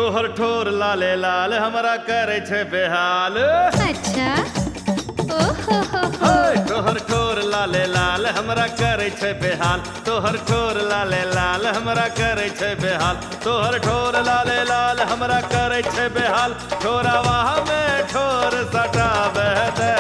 तोहर ठोर लाले लाल हमरा करे छे बेहाल। अच्छा ओहो हो तोहर ठोर लाले लाल हमरा करे छे बेहाल। तोहर ठोर लाले लाल हमरा करे छे बेहाल। तोहर ठोर लाले लाल हमरा करे छे बेहाल। ठोरावा में ठोर सटावे दे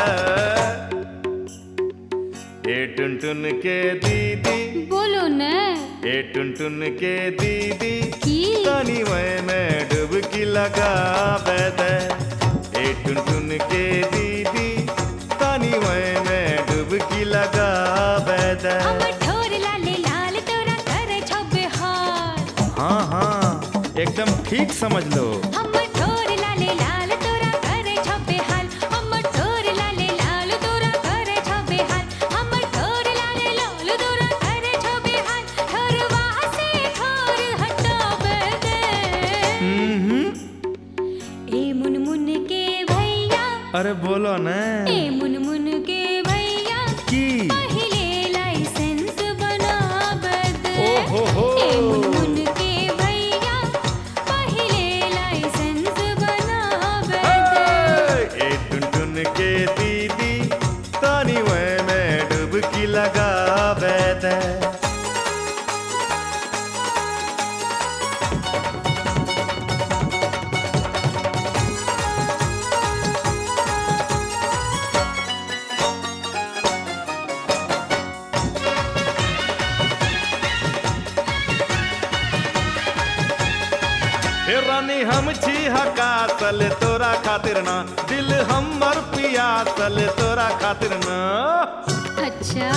ए टुनटुन के दीदी। बोलो न ए टुनटुन के दीदी की तनी में डुबकी लगावे दे। ए टुनटुन के दीदी तनी में डुबकी लगावे दे। हमर ठोर लाले लाल तोरा करे छो बेहाल। हाँ हाँ एकदम ठीक समझ लो। हमर ठोर लाले लाल तोरा करे छो बेहाल। हमर ठोर लाले लाल तोरा करे छो बेहाल। हमर ठोर लाले लाल तोरा करे छो बेहाल। ठोरवा से ठोर हटावे दे ए मुनमुन के भैया। अरे बोलो न ए मुनमुन के भैया की पहिले लाइसेंस बनावे दे। ओहो ए मुनमुन के भैया पहिले लाइसेंस बनावे दे। ए टुनटुन के दीदी तनी में डुबकी लगावे दे। हे रानी हम छी हकासल तोरा खातिर ना। दिल हमर पियासल तोरा खातिर ना। अच्छा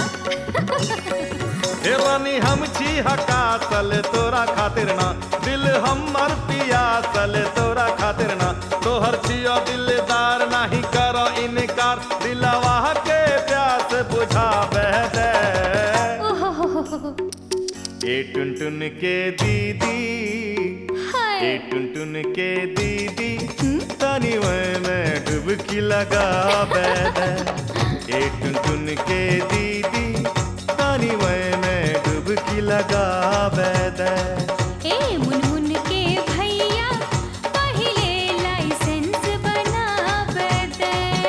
हे रानी हम छी हकासल तोरा खातिर ना। दिल हमर पियासल तोरा खातिर ना। तोहर छियो दिलदार नाही करो इनकार। दिलवा के प्यास बुझावे दे ओहो ए टुनटुन के दीदी। हाय ए टुनटुन के दीदी तनी में डुबकी लगावे दे। ए टुनटुन के दीदी तनी में डुबकी लगावे दे। ए मुनमुन के भैया पहिले लाइसेंस बनावे दे।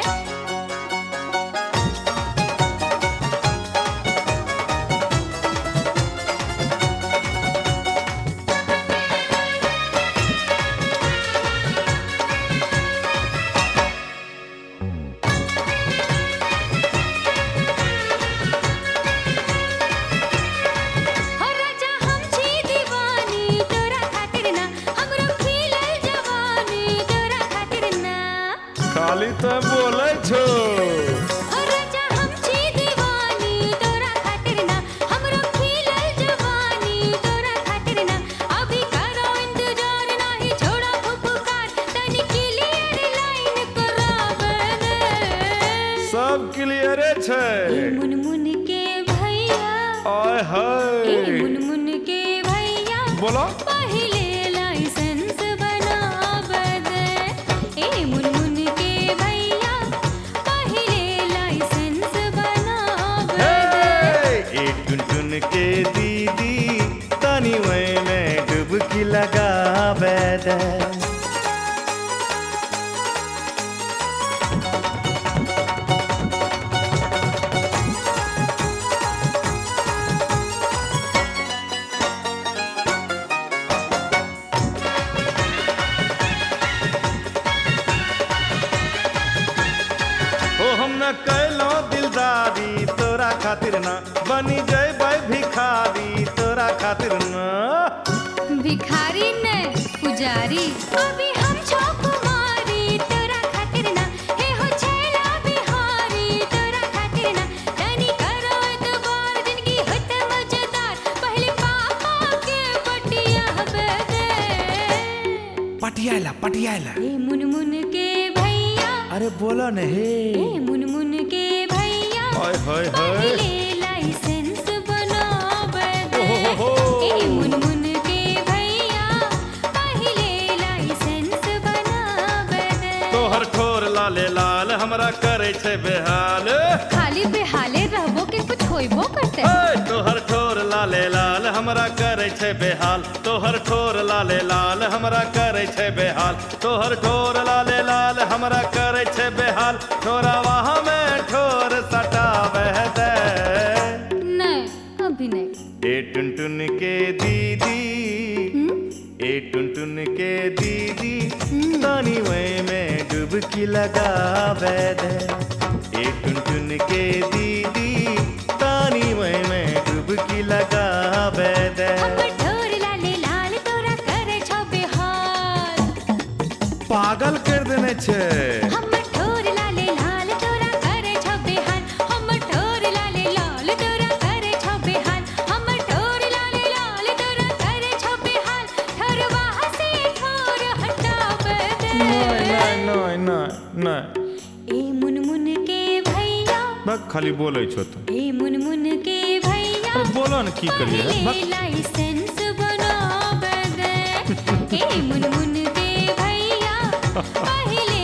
हो राजा हम छी दीवानी तोरा खातिर ना। हमरो खिलल जवानी तोरा खातिर ना। खाली तो बोले छो। हो राजा हम छी दीवानी तोरा खातिर ना। हमरो खिलल जवानी तोरा खातिर ना। अभी करो इंतजार नाही छोड़ा फुफकार। तनी क्लियर लाइन करावे दे। सब क्लियर छे। ए मुनमुन के भैया आय ए हाय मुनमुन के भैया बोलो पहिले लाइसेंस बनावे दे। ए मुनमुन के भैया पहिले लाइसेंस बनावे दे। ए टुनटुन के दीदी तनी में डुबकी लगावे दे। ओ हम न कैलो दिलदारी तोरा खातिर ना। बनी जय भिखारी तोरा खातिर ना। भिखारी ने पुजारी अभी हम छो कुमारी तोरा खातिर ना। हे हो छैला बिहारी तोरा खातिर ना। तनी करो एतबार जिंदगी होत मजेदार। पहले पापा के पटिया हबे दे। पटियाला ए मुनमुन के भैया अरे बोलो न हे। ए मुनमुन के भैया हाय हाय हाय पहिले लाइसेंस बनावे दे। ओहो। ए मुनमुन के भैया पहिले लाइसेंस बनावे दे। तोहर ठोर लाले लाल हमरा करे छे बेहाल। खाली बेहाले रहबो के कुछ होइबो करते। तोहर ठोर लाले लाल हमरा करे छै बेहाल तोहर ठोर लाले लाल हमरा करे छै बेहाल तोहर ठोर लाले लाल हमरा करे छै बेहाल ठोरावा में ठोर सटावे दे नहीं अभी नहीं। ए टुनटुन के दीदी ए टुनटुन के दीदी तानी में डुबकी लगावे दे ए टुनटुन के दीदी तानी में डुबकी लगावे दे हमर ठोर लाले लाल तोरा करे छो बेहाल पागल कर देने छे हमर ठोर लाले लाल तोरा करे छो बेहाल हमर ठोर लाले लाल तोरा करे छो बेहाल हमर ठोर लाले लाल तोरा करे छो बेहाल ठोरवा से ठोर हटावे दे नहीं ए मुनमुन के भैया बस खाली बोले छो तो ए मुनमुन के भैया अरे बोलो न की करिए पहले लाइसेंस बनावे दे ए मुनमुन के भैया पहले